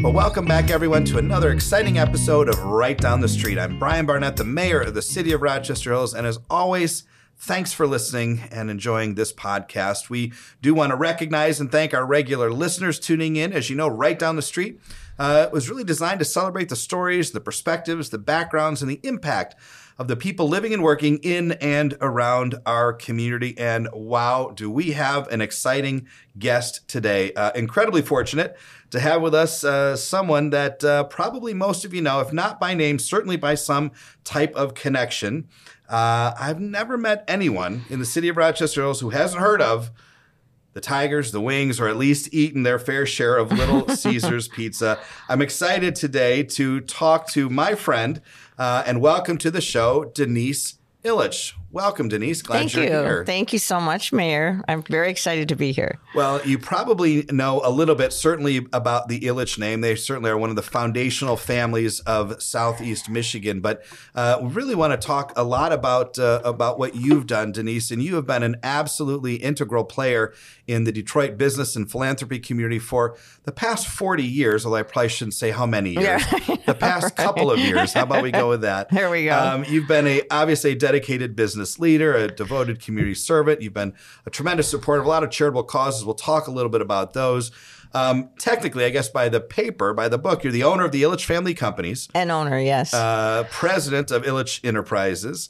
Well, welcome back, everyone, to another exciting episode of Right Down the Street. I'm Brian Barnett, the mayor of the city of Rochester Hills, and as always, thanks for listening and enjoying this podcast. We do want to recognize and thank our regular listeners tuning in. As you know, Right Down the Street was really designed to celebrate the stories, the perspectives, the backgrounds, and the impact of the people living and working in and around our community. And wow, do we have an exciting guest today. Incredibly fortunate to have with us someone that probably most of you know, if not by name, certainly by some type of connection. I've never met anyone in the city of Rochester Hills who hasn't heard of the Tigers, the Wings, or at least eaten their fair share of Little Caesars pizza. I'm excited today to talk to my friend and welcome to the show, Denise Ilitch. Welcome, Denise. Glad you're here. Thank you so much, Mayor. I'm very excited to be here. Well, you probably know a little bit, certainly, about the Ilitch name. They certainly are one of the foundational families of Southeast Michigan. But we really want to talk a lot about what you've done, Denise. And you have been an absolutely integral player in the Detroit business and philanthropy community for the past 40 years, although I probably shouldn't say how many years. Yeah. The past couple of years. How about we go with that? There we go. You've been obviously a dedicated business leader, a devoted community servant. You've been a tremendous supporter of a lot of charitable causes. We'll talk a little bit about those. Technically, I guess by the book, you're the owner of the Ilitch Family Companies. An owner, yes. President of Ilitch Enterprises.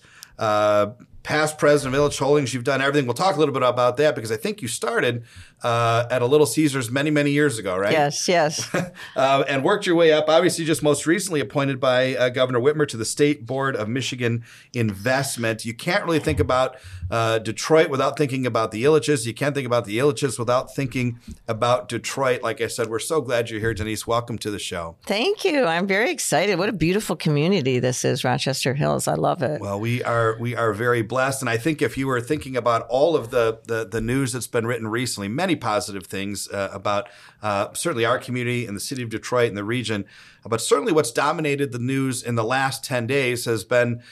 Past president of Ilitch Holdings. You've done everything. We'll talk a little bit about that because I think you started at a Little Caesars many, many years ago, right? Yes. And worked your way up. Obviously, just most recently appointed by Governor Whitmer to the State Board of Michigan Investment. You can't really think about Detroit without thinking about the Ilitches. You can't think about the Ilitches without thinking about Detroit. Like I said, we're so glad you're here, Denise. Welcome to the show. Thank you. I'm very excited. What a beautiful community this is, Rochester Hills. I love it. Well, we are very blessed. And I think if you were thinking about all of the news that's been written recently, many positive things about certainly our community and the city of Detroit and the region, but certainly what's dominated the news in the last 10 days has been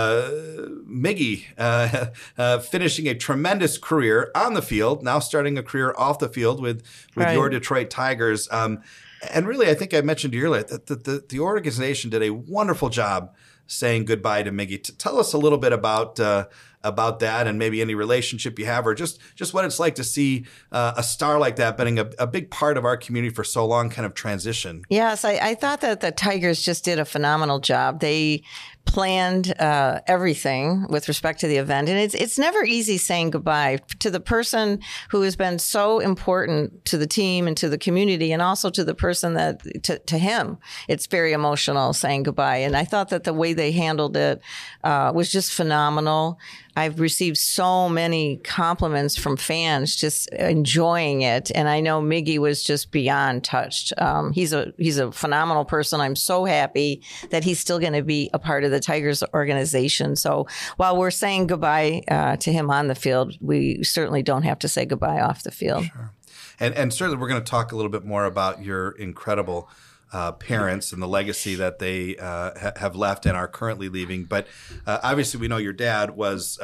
Miggy finishing a tremendous career on the field, now starting a career off the field with Right. your Detroit Tigers. And really, I think I mentioned to you earlier that the organization did a wonderful job saying goodbye to Miggy. Tell us a little bit about that and maybe any relationship you have or just what it's like to see a star like that being a big part of our community for so long kind of transition. Yes, I thought that the Tigers just did a phenomenal job. They planned everything with respect to the event. And it's never easy saying goodbye to the person who has been so important to the team and to the community and also to the person that to him. It's very emotional saying goodbye. And I thought that the way they handled it was just phenomenal. I've received so many compliments from fans just enjoying it. And I know Miggy was just beyond touched. He's a phenomenal person. I'm so happy that he's still going to be a part of the Tigers organization. So while we're saying goodbye to him on the field, we certainly don't have to say goodbye off the field. Sure. And certainly we're going to talk a little bit more about your incredible parents and the legacy that they have left and are currently leaving. But obviously we know your dad was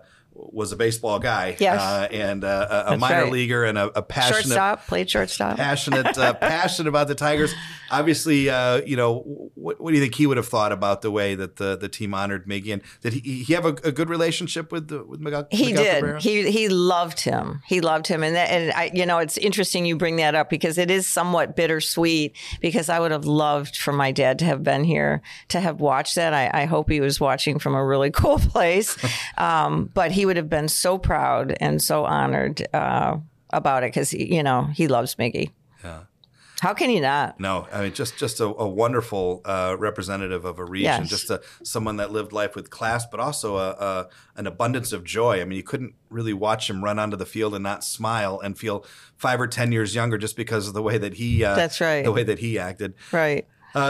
a baseball guy, yes. And a minor right. leaguer and a passionate played shortstop, passionate about the Tigers. Obviously, what do you think he would have thought about the way that the team honored Miggy? And did he have a good relationship with Miguel? He Miguel did. Cabrera? He loved him. He loved him, and it's interesting you bring that up because it is somewhat bittersweet because I would have loved for my dad to have been here to have watched that. I hope he was watching from a really cool place, but he would have been so proud and so honored about it because he loves Miggy. Yeah. How can you not? No, I mean just a wonderful representative of a region, Yes. just someone that lived life with class, but also an abundance of joy. I mean, you couldn't really watch him run onto the field and not smile and feel 5 or 10 years younger just because of the way that he That's right. the way that he acted. Right.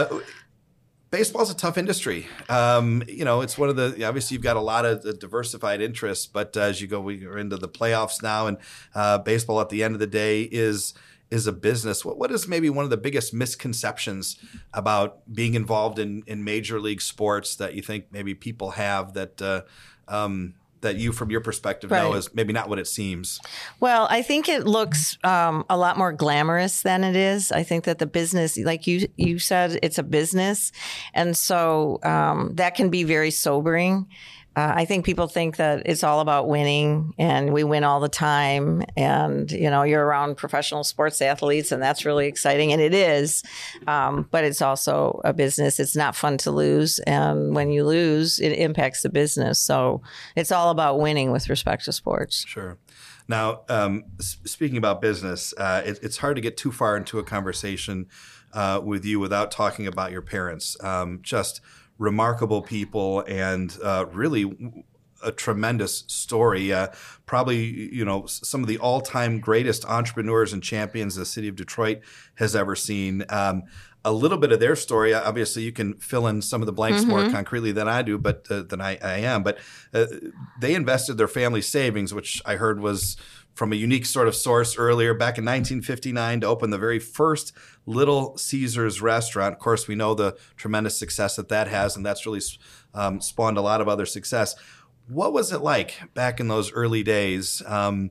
Baseball's a tough industry. It's one of obviously you've got a lot of diversified interests, but as you go, we are into the playoffs now, and baseball at the end of the day is a business. What is maybe one of the biggest misconceptions about being involved in major league sports that you think maybe people have that that you, from your perspective, know is maybe not what it seems? Well, I think it looks a lot more glamorous than it is. I think that the business, like you said, it's a business. And so that can be very sobering. I think people think that it's all about winning and we win all the time. And, you're around professional sports athletes and that's really exciting. And it is. But it's also a business. It's not fun to lose. And when you lose, it impacts the business. So it's all about winning with respect to sports. Sure. Now, speaking about business, it's hard to get too far into a conversation with you without talking about your parents. Just remarkable people and really a tremendous story. Probably, some of the all-time greatest entrepreneurs and champions the city of Detroit has ever seen. A little bit of their story, obviously you can fill in some of the blanks more concretely than I do, but than I am. But they invested their family savings, which I heard was from a unique sort of source earlier, back in 1959 to open the very first Little Caesars restaurant. Of course, we know the tremendous success that has, and that's really spawned a lot of other success. What was it like back in those early days, to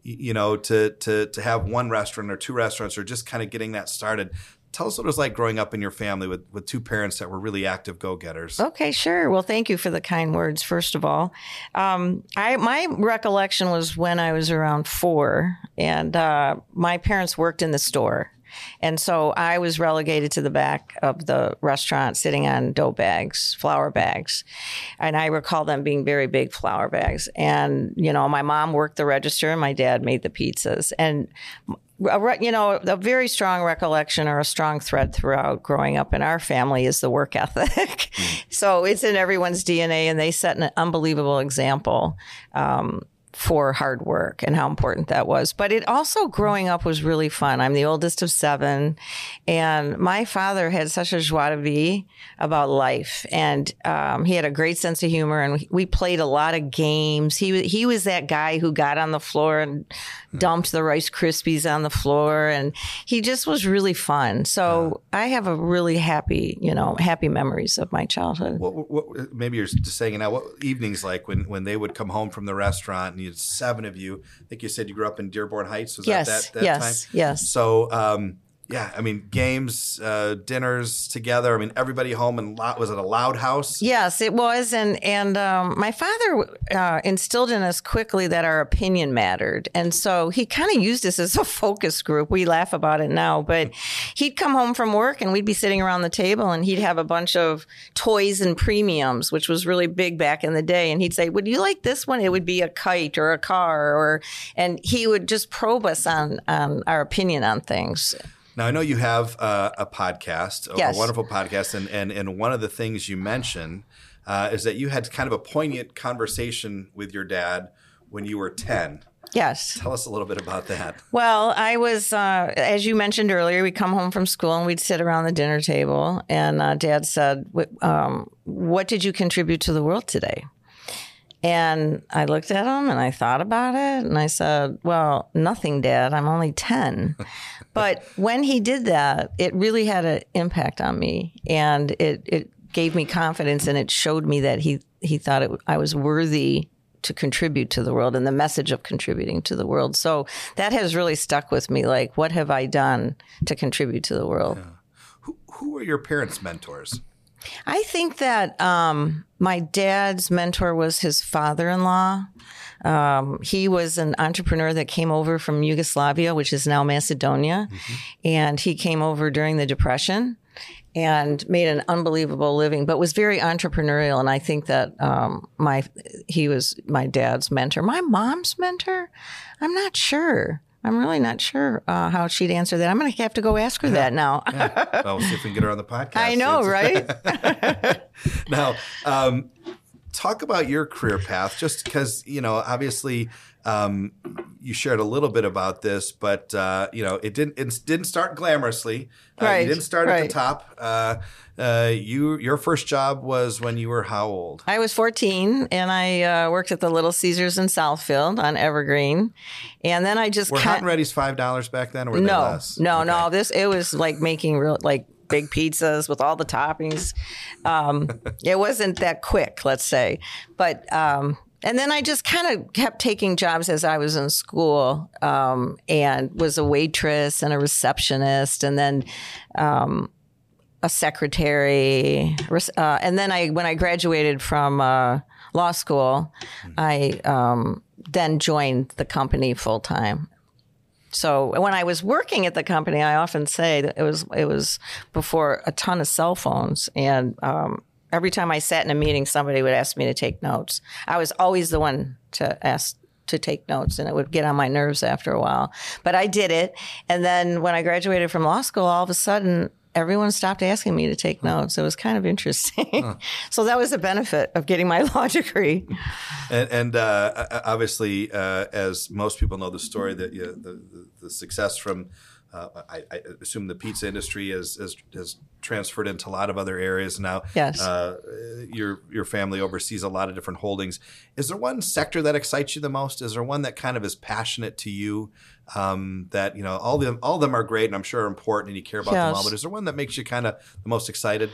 have one restaurant or two restaurants or just kind of getting that started? Tell us what it was like growing up in your family with two parents that were really active go-getters. Okay, sure. Well, thank you for the kind words, first of all. My recollection was when I was around 4, and my parents worked in the store. And so I was relegated to the back of the restaurant sitting on dough bags, flour bags. And I recall them being very big flour bags. And, my mom worked the register and my dad made the pizzas. And a very strong recollection or a strong thread throughout growing up in our family is the work ethic. So it's in everyone's DNA, and they set an unbelievable example for hard work and how important that was. But it also, growing up, was really fun. I'm the oldest of 7, and my father had such a joie de vivre about life, and he had a great sense of humor, and we played a lot of games. He was that guy who got on the floor and dumped the Rice Krispies on the floor, and he just was really fun. So I have a really happy memories of my childhood. What maybe you're just saying now, what evenings like when they would come home from the restaurant and you had 7 of you? I think you said you grew up in Dearborn Heights. Was that time? Yes. So, games, dinners together. Everybody home, and was it a loud house? Yes, it was. And my father instilled in us quickly that our opinion mattered. And so he kind of used us as a focus group. We laugh about it now, but he'd come home from work and we'd be sitting around the table and he'd have a bunch of toys and premiums, which was really big back in the day. And he'd say, "Would you like this one?" It would be a kite or a car, and he would just probe us on our opinion on things. Now, I know you have a podcast, yes. a wonderful podcast, and one of the things you mentioned is that you had kind of a poignant conversation with your dad when you were 10. Yes. Tell us a little bit about that. Well, I was, as you mentioned earlier, we'd come home from school and we'd sit around the dinner table, and Dad said, "What did you contribute to the world today?" And I looked at him and I thought about it and I said, "Well, nothing, Dad. I'm only 10. But when he did that, it really had an impact on me, and it gave me confidence, and it showed me that he thought I was worthy to contribute to the world and the message of contributing to the world. So that has really stuck with me. Like, what have I done to contribute to the world? Yeah. Who were your parents' mentors? I think that my dad's mentor was his father-in-law. He was an entrepreneur that came over from Yugoslavia, which is now Macedonia. Mm-hmm. And he came over during the Depression and made an unbelievable living, but was very entrepreneurial. And I think that he was my dad's mentor. My mom's mentor? I'm not sure. I'm really not sure how she'd answer that. I'm going to have to go ask her that now. Yeah. Well, we'll see if we can get her on the podcast. I know, right? Now, talk about your career path, just because, obviously you shared a little bit about this, but, it didn't start glamorously. Right. You didn't start at the top. Your first job was when you were how old? I was 14, and I worked at the Little Caesars in Southfield on Evergreen. And then I just were Hot and Ready's $5 back then, or were they less? No. It was like making real big pizzas with all the toppings. It wasn't that quick, let's say. But And then I just kind of kept taking jobs as I was in school, and was a waitress and a receptionist, and then a secretary. And then when I graduated from law school, I then joined the company full time. So when I was working at the company, I often say that it was before a ton of cell phones, and every time I sat in a meeting, somebody would ask me to take notes. I was always the one to ask to take notes, and it would get on my nerves after a while. But I did it, and then when I graduated from law school, all of a sudden, everyone stopped asking me to take notes. It was kind of interesting. So that was the benefit of getting my law degree. And obviously, as most people know the story, that the success from, I assume the pizza industry has transferred into a lot of other areas now. Yes. Your family oversees a lot of different holdings. Is there one sector that excites you the most? Is there one that kind of is passionate to you? That all of them are great, and I'm sure are important, and you care about them all. But is there one that makes you kind of the most excited?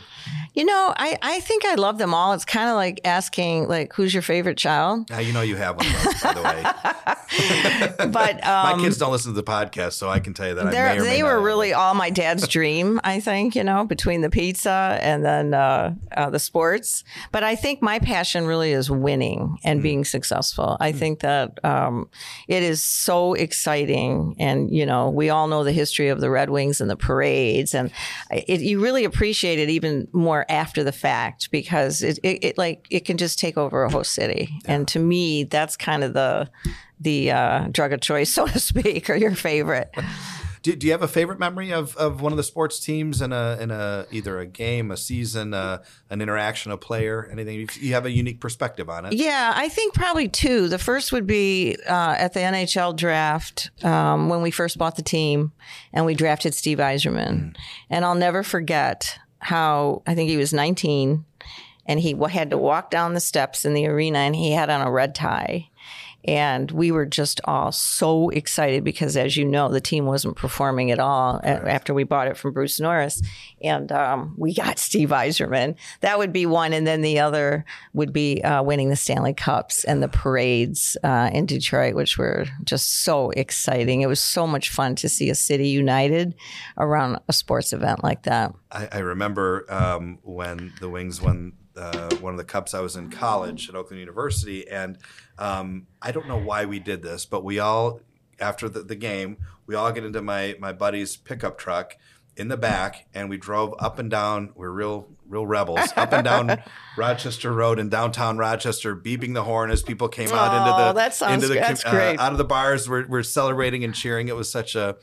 I think I love them all. It's kind of like asking, who's your favorite child? You have one of those, by the way. But my kids don't listen to the podcast, so I can tell you that they were really all my dad's dream. I think between the pizza and then the sports. But I think my passion really is winning and being successful. I think that it is so exciting. And, we all know the history of the Red Wings and the parades. And you really appreciate it even more after the fact, because it can just take over a whole city. Yeah. And to me, that's kind of the drug of choice, so to speak, or your favorite. Do you have a favorite memory of one of the sports teams in either a game, a season, an interaction, a player, anything? You have a unique perspective on it. Yeah, I think probably two. The first would be at the NHL draft when we first bought the team and we drafted Steve Yzerman. And I'll never forget how, I think he was 19 and he had to walk down the steps in the arena and he had on a red tie. And we were just all so excited because, as you know, the team wasn't performing at all after we bought it from Bruce Norris. And we got Steve Yzerman. That would be one. And then the other would be winning the Stanley Cups and the parades in Detroit, which were just so exciting. It was so much fun to see a city united around a sports event like that. I remember when the Wings won one of the cups. I was in college at Oakland University, and I don't know why we did this, but we all, after the game, we all get into my buddy's pickup truck in the back, and we drove up and down. We're real rebels, up and down Rochester Road in downtown Rochester, beeping the horn as people came out that's great. Out of the bars. We're celebrating and cheering. It was such a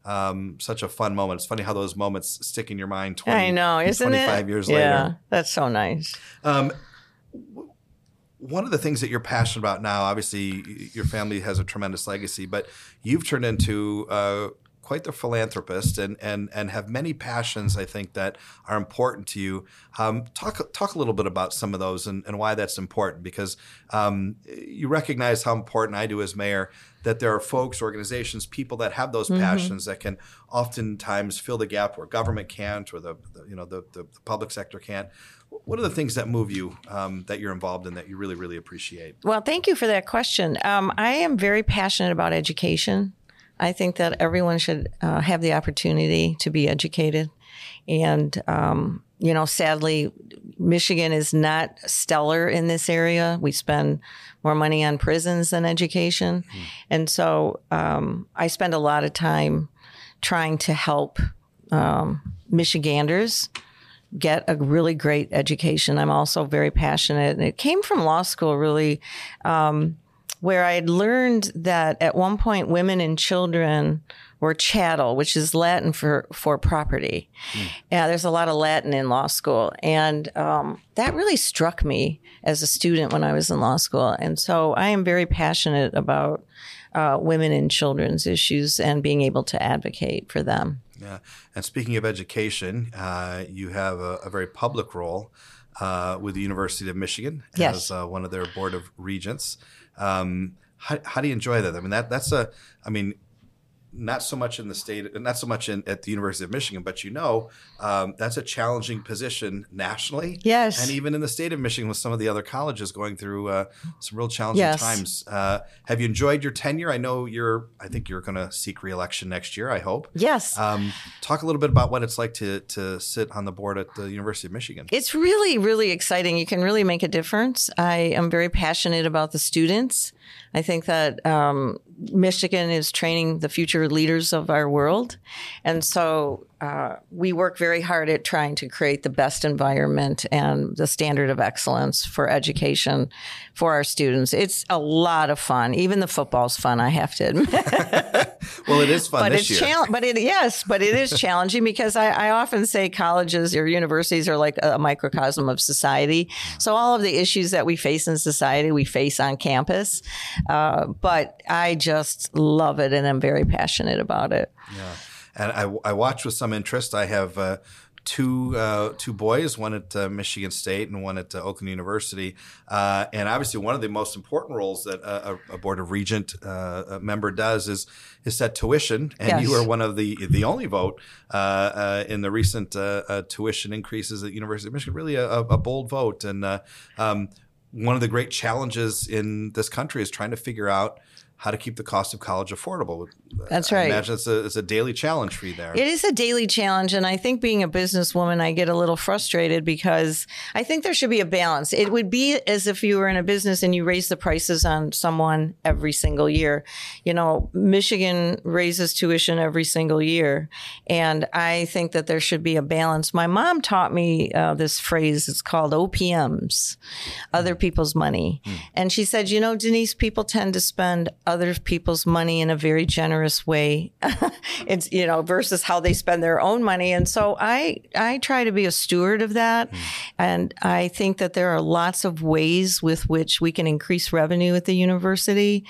fun moment. It's funny how those moments stick in your mind 25 years later. Yeah, that's so nice. One of the things that you're passionate about now, obviously your family has a tremendous legacy, but you've turned into quite the philanthropist and have many passions, I think, that are important to you. Talk a little bit about some of those and why that's important, because you recognize how important I do as mayor that there are folks, organizations, people that have those passions that can oftentimes fill the gap where government can't, or the public sector can't. What are the things that move you that you're involved in that you really, really appreciate? Well, thank you for that question. I am very passionate about education. I think that everyone should have the opportunity to be educated. And, sadly, Michigan is not stellar in this area. We spend more money on prisons than education. And so I spend a lot of time trying to help Michiganders get a really great education. I'm also very passionate. And it came from law school, really, where I had learned that at one point women and children were chattel, which is Latin for property. Yeah, there's a lot of Latin in law school. And that really struck me as a student when I was in law school. And so I am very passionate about women and children's issues and being able to advocate for them. Yeah. And speaking of education, you have a very public role with the University of Michigan as one of their board of regents. How do you enjoy that? I mean, not so much in the state, not so much at the University of Michigan, but that's a challenging position nationally. Yes. And even in the state of Michigan with some of the other colleges going through some real challenging times. Have you enjoyed your tenure? I know I think you're going to seek re-election next year, I hope. Yes. Talk a little bit about what it's like to sit on the board at the University of Michigan. It's really, really exciting. You can really make a difference. I am very passionate about the students. I think that Michigan is training the future leaders of our world. And so we work very hard at trying to create the best environment and the standard of excellence for education for our students. It's a lot of fun. Even the football's fun, I have to admit. Well, it is fun this year. But it is challenging because I often say colleges or universities are like a microcosm of society. So all of the issues that we face in society, we face on campus. But I just love it, and I'm very passionate about it. Yeah, and I watch with some interest. I have two boys, one at Michigan State and one at Oakland University. And obviously, one of the most important roles that a Board of Regent member does is set tuition. And yes. You are one of the only vote in the recent tuition increases at the University of Michigan. Really a bold vote. And one of the great challenges in this country is trying to figure out how to keep the cost of college affordable. That's right. I imagine it's a daily challenge for you there. It is a daily challenge. And I think being a businesswoman, I get a little frustrated because I think there should be a balance. It would be as if you were in a business and you raise the prices on someone every single year. You know, Michigan raises tuition every single year. And I think that there should be a balance. My mom taught me this phrase. It's called OPMs, other people's money. And she said, you know, Denise, people tend to spend other people's money in a very generous way. It's, you know, versus how they spend their own money. And so I try to be a steward of that. And I think that there are lots of ways with which we can increase revenue at the university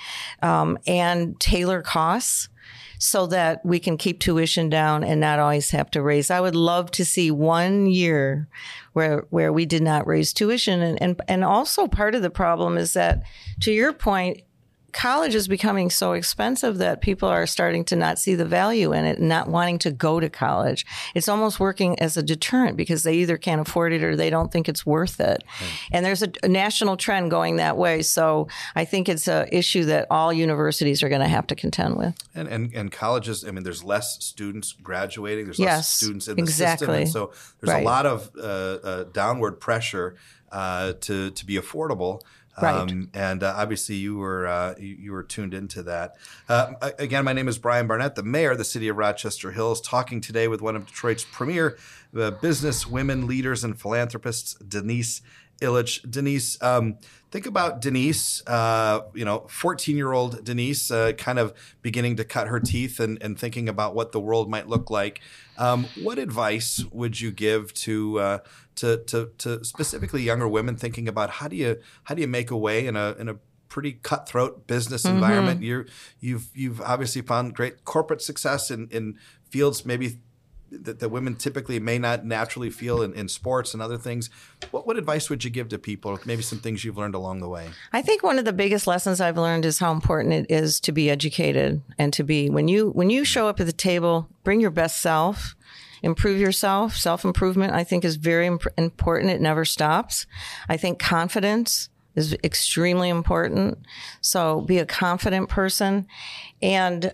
and tailor costs so that we can keep tuition down and not always have to raise. I would love to see 1 year where we did not raise tuition. And also part of the problem is that, to your point, college is becoming so expensive that people are starting to not see the value in it and not wanting to go to college. It's almost working as a deterrent because they either can't afford it or they don't think it's worth it. Right. And there's a national trend going that way. So I think it's an issue that all universities are going to have to contend with. And colleges, I mean, there's less students graduating. There's less students in the system. And so there's a lot of downward pressure to be affordable. Right. And obviously you were tuned into that. Again, my name is Brian Barnett, the mayor of the city of Rochester Hills, talking today with one of Detroit's premier business women leaders and philanthropists, Denise Ilitch. Denise, think about Denise, 14-year-old Denise, kind of beginning to cut her teeth and thinking about what the world might look like. What advice would you give to specifically younger women thinking about how do you make a way in a pretty cutthroat business environment? You've obviously found great corporate success in fields maybe that women typically may not naturally feel in sports and other things. What advice would you give to people? Maybe some things you've learned along the way. I think one of the biggest lessons I've learned is how important it is to be educated and to be, when you show up at the table, bring your best self, improve yourself. Self-improvement, I think, is very important. It never stops. I think confidence is extremely important. So be a confident person. And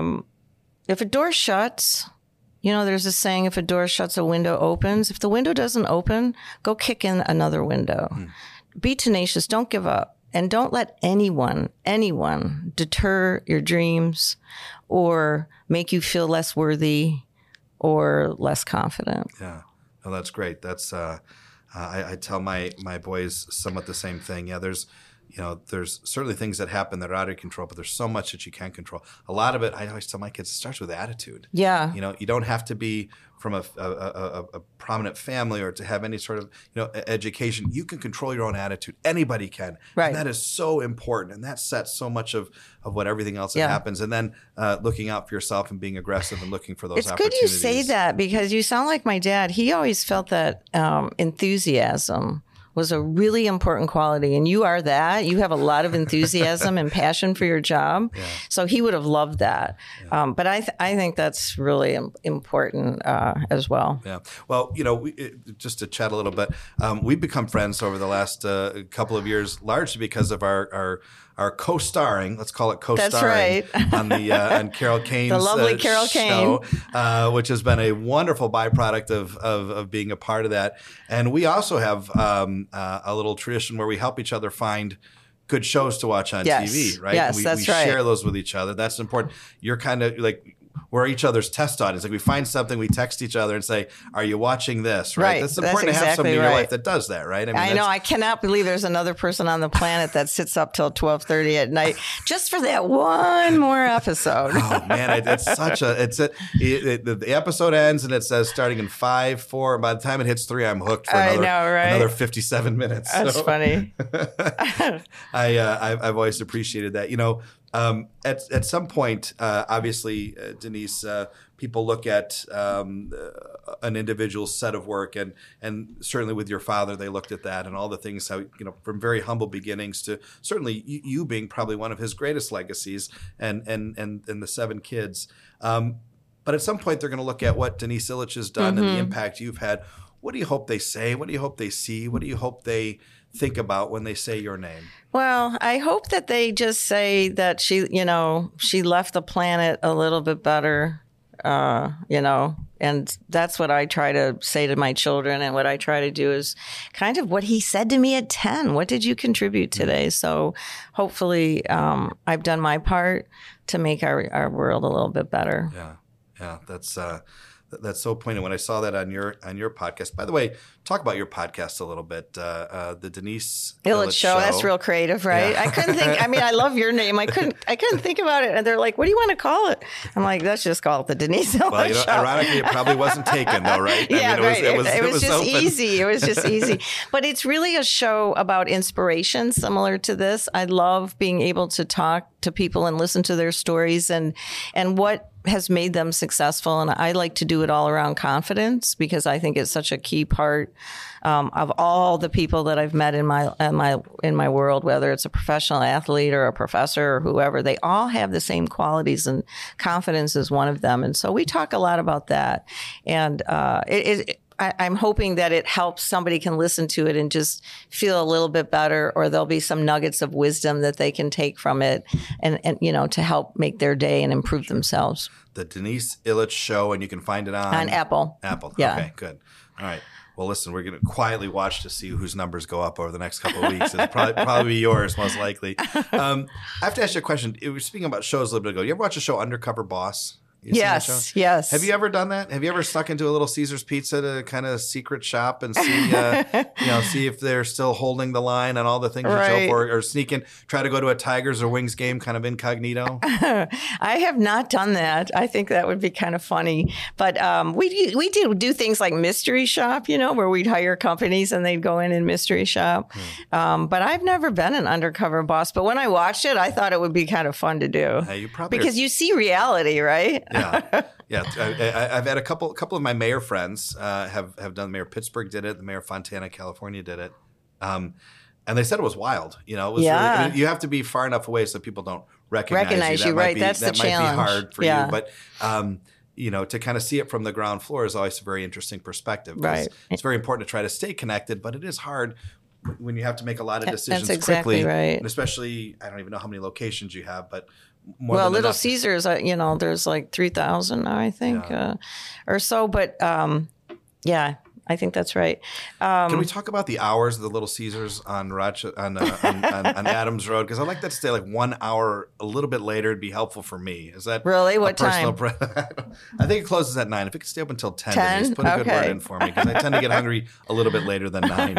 if a door shuts, there's a saying, if a door shuts, a window opens. If the window doesn't open, go kick in another window. Be tenacious. Don't give up. And don't let anyone deter your dreams or make you feel less worthy or less confident. Yeah. Well, that's great. That's I tell my boys somewhat the same thing. Yeah, there's certainly things that happen that are out of control, but there's so much that you can't control. A lot of it, I always tell my kids, it starts with attitude. Yeah. You don't have to be from a prominent family or to have any sort of, education. You can control your own attitude. Anybody can. Right. And that is so important. And that sets so much of what everything else that happens. And then looking out for yourself and being aggressive and looking for those opportunities. It's good you say that because you sound like my dad. He always felt that enthusiasm was a really important quality. And you are that. You have a lot of enthusiasm and passion for your job. Yeah. So he would have loved that. Yeah. But I think that's really important as well. Yeah. Well, just to chat a little bit, we've become friends over the last couple of years, largely because of our co-starring, let's call it co-starring, that's right. on the on Carol Kane's the lovely Carol Kane show, which has been a wonderful byproduct of being a part of that. And we also have a little tradition where we help each other find good shows to watch on TV, right? Yes, we that's right. share those with each other. That's important. You're kind of like, we're each other's test audience. Like we find something, we text each other and say, "Are you watching this?" Right. That's important to have somebody in your life that does that, right? I know. I cannot believe there's another person on the planet that sits up till 12:30 at night just for that one more episode. Oh man, it's such the episode ends and it says starting in 5, 4. And by the time it hits 3, I'm hooked for another 57 minutes. That's funny. I've always appreciated that. At some point, obviously, Denise, people look at an individual's set of work, and certainly with your father, they looked at that and all the things, how from very humble beginnings to certainly you being probably one of his greatest legacies, and the 7 kids. But at some point, they're going to look at what Denise Ilitch has done and the impact you've had. What do you hope they say? What do you hope they see? What do you hope they think about when they say your name? Well, I hope that they just say that she left the planet a little bit better, and that's what I try to say to my children. And what I try to do is kind of what he said to me at 10. What did you contribute today? So hopefully I've done my part to make our world a little bit better. Yeah. That's so poignant. When I saw that on your podcast, by the way, talk about your podcast a little bit. The Denise Ilitch Show. That's real creative, right? Yeah. I couldn't think. I mean, I love your name. I couldn't think about it. And they're like, "What do you want to call it?" I'm like, "Let's just call it the Denise Ilitch Show." Ironically, it probably wasn't taken though, right? Yeah, right. It was just open. easy. It was just easy. But it's really a show about inspiration, similar to this. I love being able to talk to people and listen to their stories and what has made them successful. And I like to do it all around confidence because I think it's such a key part of all the people that I've met in my world, whether it's a professional athlete or a professor or whoever, they all have the same qualities, and confidence is one of them. And so we talk a lot about that. And I'm hoping that it helps somebody can listen to it and just feel a little bit better, or there'll be some nuggets of wisdom that they can take from it and to help make their day and improve themselves. The Denise Ilitch Show, and you can find it on Apple. Apple. Yeah. Okay, good. All right. Well, listen, we're going to quietly watch to see whose numbers go up over the next couple of weeks. It'll probably be yours, most likely. I have to ask you a question. We were speaking about shows a little bit ago. You ever watch the show Undercover Boss? Yes. Have you ever done that? Have you ever snuck into a little Caesar's Pizza to kind of secret shop and see, see if they're still holding the line on all the things you show for, or sneak in, try to go to a Tigers or Wings game kind of incognito? I have not done that. I think that would be kind of funny. But we do things like mystery shop, where we'd hire companies and they'd go in and mystery shop. But I've never been an undercover boss. But when I watched it, I thought it would be kind of fun to do. Because you see reality, right? Yeah. I've had a couple of my mayor friends have done. Mayor Pittsburgh did it. The mayor of Fontana, California, did it, and they said it was wild. It was really, you have to be far enough away so people don't recognize you. Right? That's the challenge. That might be hard for you, but to kind of see it from the ground floor is always a very interesting perspective. Right. It's very important to try to stay connected, but it is hard when you have to make a lot of decisions That's exactly quickly, right. And especially, I don't even know how many locations you have, but Little Caesars, there's like 3,000 now, I think, or so. But I think that's right. Can we talk about the hours of the Little Caesars on Adams Road? Because I'd like that to stay like 1 hour a little bit later. It'd be helpful for me. Is that really what time? I think it closes at 9. If it could stay up until 10, just put a good word in for me, because I tend to get hungry a little bit later than 9.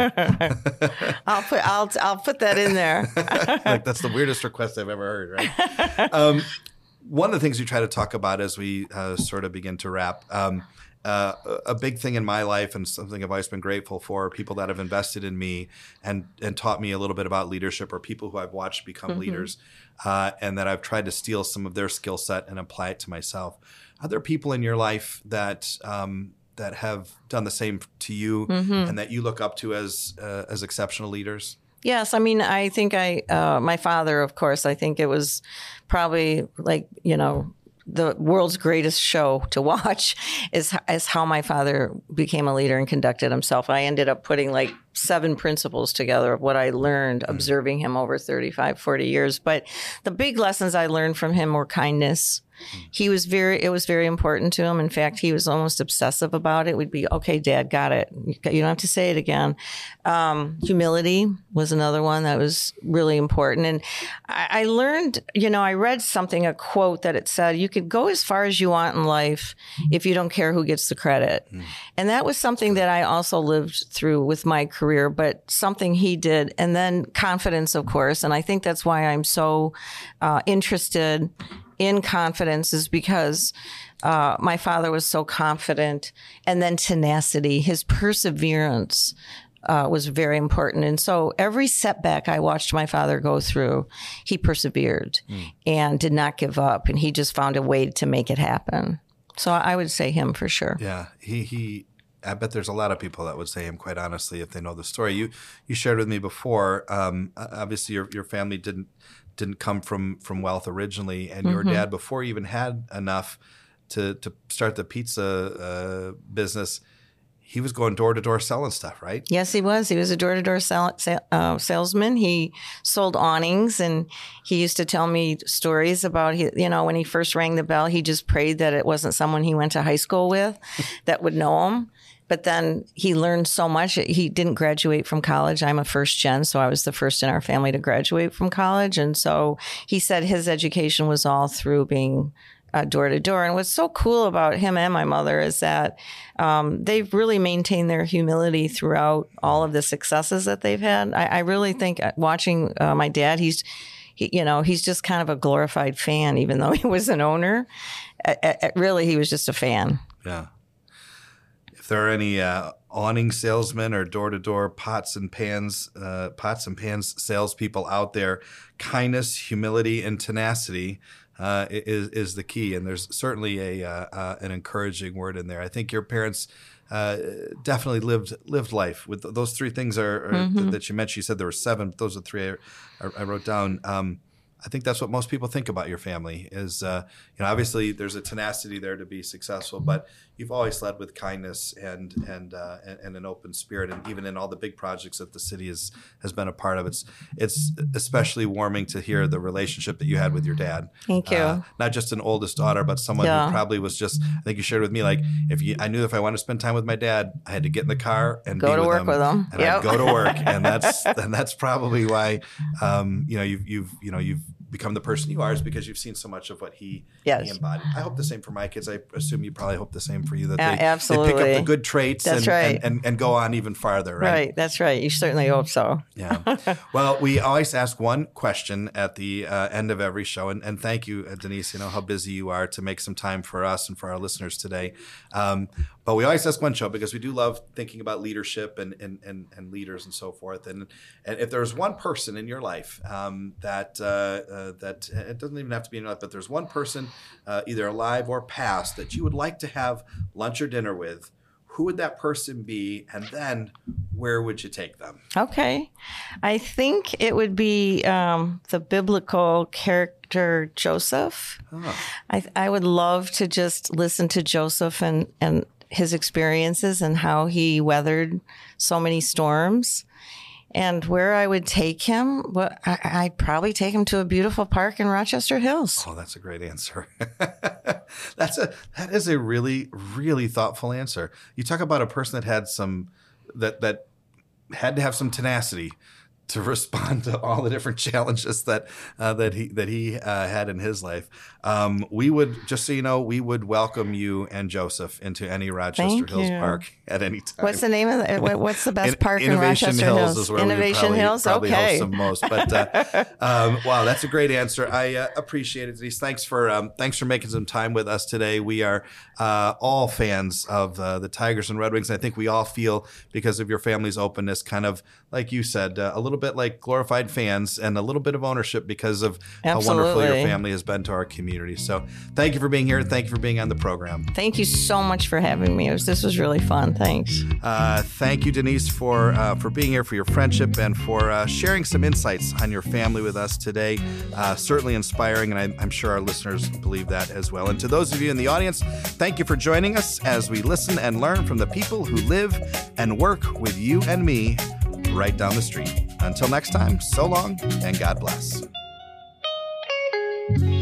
I'll put that in there. Like, that's the weirdest request I've ever heard. Right. One of the things we try to talk about as we sort of begin to wrap. A big thing in my life, and something I've always been grateful for, are people that have invested in me and taught me a little bit about leadership, or people who I've watched become leaders, and that I've tried to steal some of their skill set and apply it to myself. Are there people in your life that that have done the same to you and that you look up to as exceptional leaders? Yes. I mean, I think my father, of course, I think it was probably like, the world's greatest show to watch is how my father became a leader and conducted himself. I ended up putting like 7 principles together of what I learned observing him over 35, 40 years. But the big lessons I learned from him were kindness. It was very important to him. In fact, he was almost obsessive about it. We'd be, okay, Dad, got it. You don't have to say it again. Humility was another one that was really important. And I learned, I read a quote that it said, you could go as far as you want in life if you don't care who gets the credit. And that was something that I also lived through with my career, but something he did. And then confidence, of course. And I think that's why I'm so interested in confidence, is because my father was so confident. And then tenacity, his perseverance was very important. And so every setback I watched my father go through, he persevered and did not give up. And he just found a way to make it happen. So I would say him for sure. Yeah, I bet there's a lot of people that would say him, quite honestly, if they know the story. You shared with me before, obviously your family didn't come from wealth originally, and your dad, before he even had enough to start the pizza business, he was going door to door selling stuff, right? Yes, he was. He was a door to door salesman. He sold awnings, and he used to tell me stories about when he first rang the bell, he just prayed that it wasn't someone he went to high school with that would know him. But then he learned so much. He didn't graduate from college. I'm a first gen, so I was the first in our family to graduate from college. And so he said his education was all through being door to door. And what's so cool about him and my mother is that they've really maintained their humility throughout all of the successes that they've had. I really think watching my dad, he's just kind of a glorified fan, even though he was an owner. Really, he was just a fan. Yeah. If there are any awning salesmen or door-to-door pots and pans salespeople out there, kindness, humility, and tenacity is the key. And there's certainly an encouraging word in there. I think your parents definitely lived life with those 3 things that you mentioned. You said there were 7. But those are 3 I wrote down. I think that's what most people think about your family is, obviously there's a tenacity there to be successful, but you've always led with kindness and an open spirit. And even in all the big projects that the city has been a part of, it's especially warming to hear the relationship that you had with your dad. Thank you. Not just an oldest daughter, but someone who probably was just, I think you shared with me, like I knew if I wanted to spend time with my dad, I had to get in the car and go to work with him. And I'd go to work. And that's probably why, you've become the person you are, is because you've seen so much of what he embodied. I hope the same for my kids. I assume you probably hope the same for you, that they pick up the good traits and go on even farther, right? Right, that's right. You certainly hope so. Yeah. Well, we always ask one question at the end of every show, and thank you, Denise, how busy you are to make some time for us and for our listeners today. But we always ask one show because we do love thinking about leadership and leaders and so forth. And if there's one person in your life that it doesn't even have to be in your life, but there's one person either alive or past that you would like to have lunch or dinner with, who would that person be? And then where would you take them? Okay. I think it would be the biblical character Joseph. Oh. I would love to just listen to Joseph and his experiences and how he weathered so many storms. And where I would take him, I'd probably take him to a beautiful park in Rochester Hills. Oh, that's a great answer. That is a really, really thoughtful answer. You talk about a person that had that had to have some tenacity to respond to all the different challenges that he had in his life. We would, just so you know, we would welcome you and Joseph into any Rochester Hills park at any time. What's the name of it? What's the best park in Rochester Hills? Is where Innovation Hills. Probably host them most. But wow, that's a great answer. I appreciate it, Denise. Thanks for making some time with us today. We are all fans of the Tigers and Red Wings. I think we all feel, because of your family's openness, kind of like you said, a little little bit like glorified fans and a little bit of ownership because of how Absolutely. wonderful your family has been to our community. So thank you for being here. Thank you for being on the program. Thank you so much for having me. This was really fun. Thanks. Thank you, Denise, for being here, for your friendship, and for sharing some insights on your family with us today. Certainly inspiring, and I'm sure our listeners believe that as well. And to those of you in the audience, thank you for joining us as we listen and learn from the people who live and work with you and me right down the street. Until next time, so long and God bless.